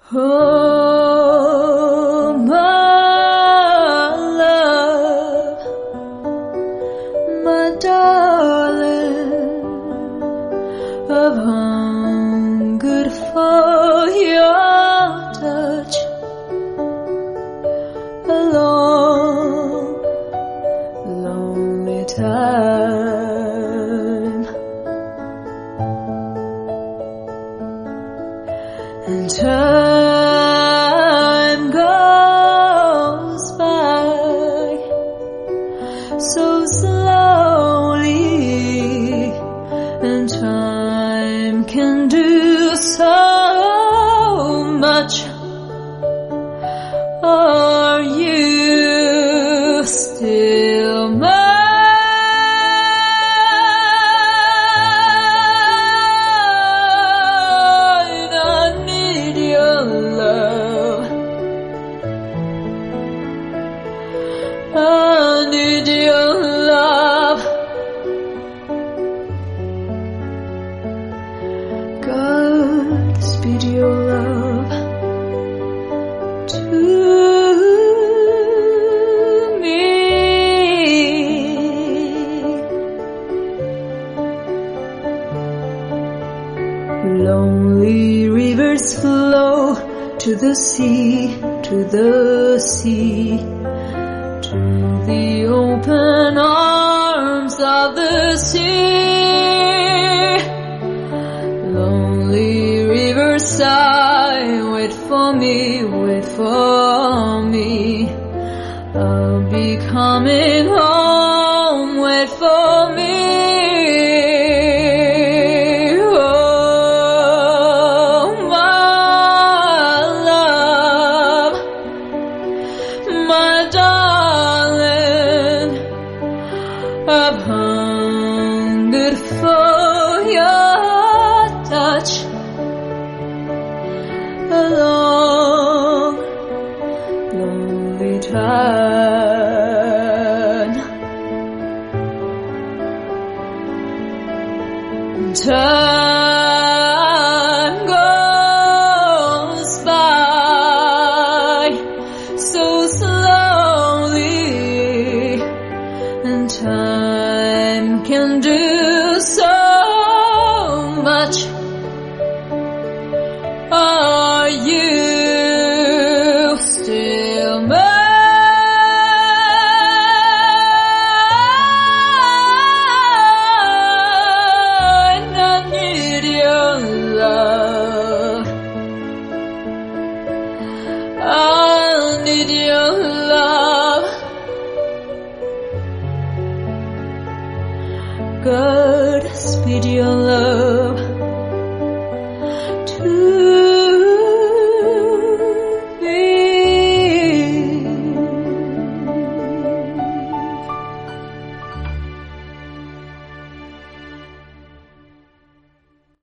Oh, my love, my darling, I've hungered for your touch a long, lonely time, and time goes by so slowly, and time can do so much. Are you still mine? I need your love. I need your love. God speed your love to me. Lonely rivers flow to the sea, to the sea, to the open arms of the sea. Lonely rivers sigh, wait for me, wait for me. I'll be coming home, wait for me. Oh, my love, my darling, I've hungered for your touch a long, lonely time. Time goes by so slowly, and time can do so much. Are you still mine? I need your love. I need your love. God speed your love to